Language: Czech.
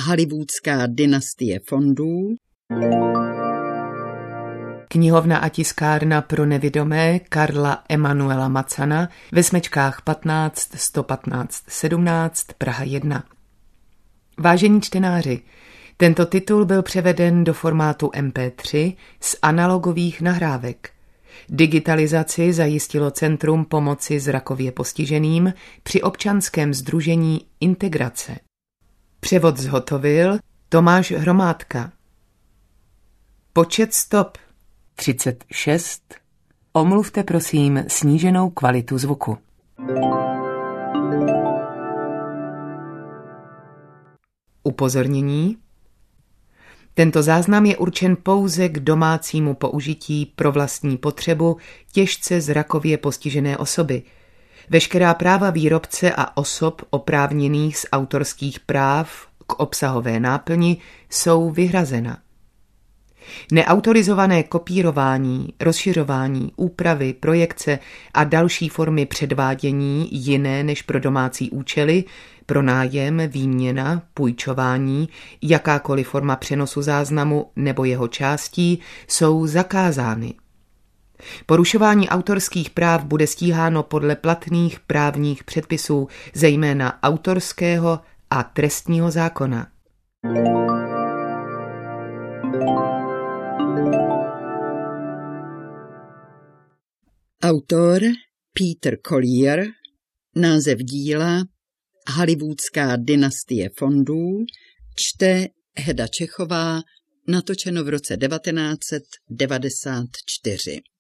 Hollywoodská dynastie fondů. Knihovna a tiskárna pro nevidomé Karla Emanuela Macana ve Smečkách 15 115 17 Praha 1. Vážení čtenáři, tento titul byl převeden do formátu MP3 z analogových nahrávek. Digitalizaci zajistilo Centrum pomoci zrakově postiženým při občanském sdružení Integrace. Převod zhotovil Tomáš Hromádka. Počet stop 36. Omluvte prosím sníženou kvalitu zvuku. Upozornění. Tento záznam je určen pouze k domácímu použití pro vlastní potřebu těžce zrakově postižené osoby. Veškerá práva výrobce a osob oprávněných z autorských práv k obsahové náplni jsou vyhrazena. Neautorizované kopírování, rozšiřování, úpravy, projekce a další formy předvádění jiné než pro domácí účely, pronájem, výměna, půjčování, jakákoliv forma přenosu záznamu nebo jeho částí jsou zakázány. Porušování autorských práv bude stíháno podle platných právních předpisů, zejména autorského a trestního zákona. Autor Peter Collier, název díla Hollywoodská dynastie fondů, čte Heda Čechová, natočeno v roce 1994.